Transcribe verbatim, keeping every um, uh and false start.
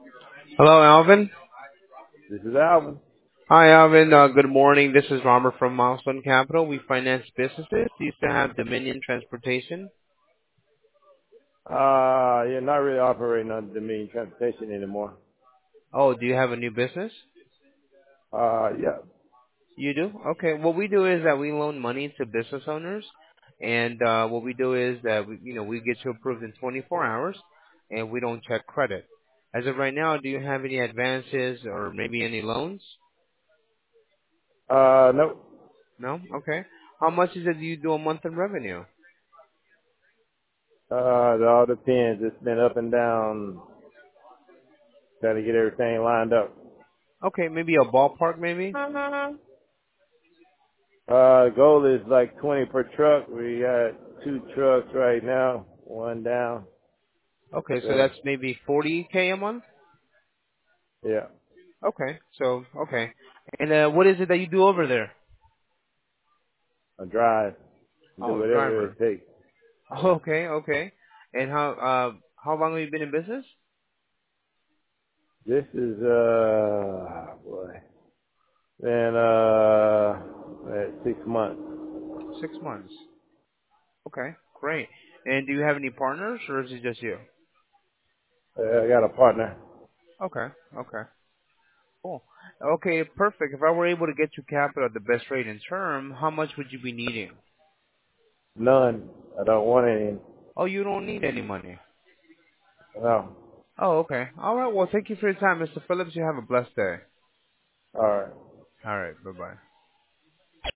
Hello, Alvin. This is Alvin. Hi, Alvin. Uh, good morning. This is Robert from Milestone Capital. We finance businesses. You used to have Dominion Transportation. Uh, you're not really operating under the mean transportation anymore. Oh, do you have a new business? Uh, yeah. You do? Okay. What we do is that we loan money to business owners, and uh, what we do is that we, you know, we get you approved in twenty-four hours, and we don't check credit. As of right now, do you have any advances or maybe any loans? Uh, nope. No. Okay. How much is it you do a month in revenue? Uh, it all depends. It's been up and down. Trying to get everything lined up. Okay, maybe a ballpark, maybe. Uh, goal is like twenty per truck. We got two trucks right now. One down. Okay, so So, that's maybe forty k a month. yeah. Okay, so okay, and uh, what is it that you do over there? A drive. Do Oh, whatever driver. it takes. Okay, okay. And how uh how long have you been in business? This is, uh, boy. Then, uh, at six months. Six months. Okay, great. And do you have any partners, or is it just you? Uh, I got a partner. Okay, okay, cool. Okay, perfect. If I were able to get you capital at the best rate in term, how much would you be needing? None. I don't want any. Oh, you don't need any money. No. Oh, okay. All right. Well, thank you for your time, mister Phillips. You have a blessed day. All right. All right. Bye bye.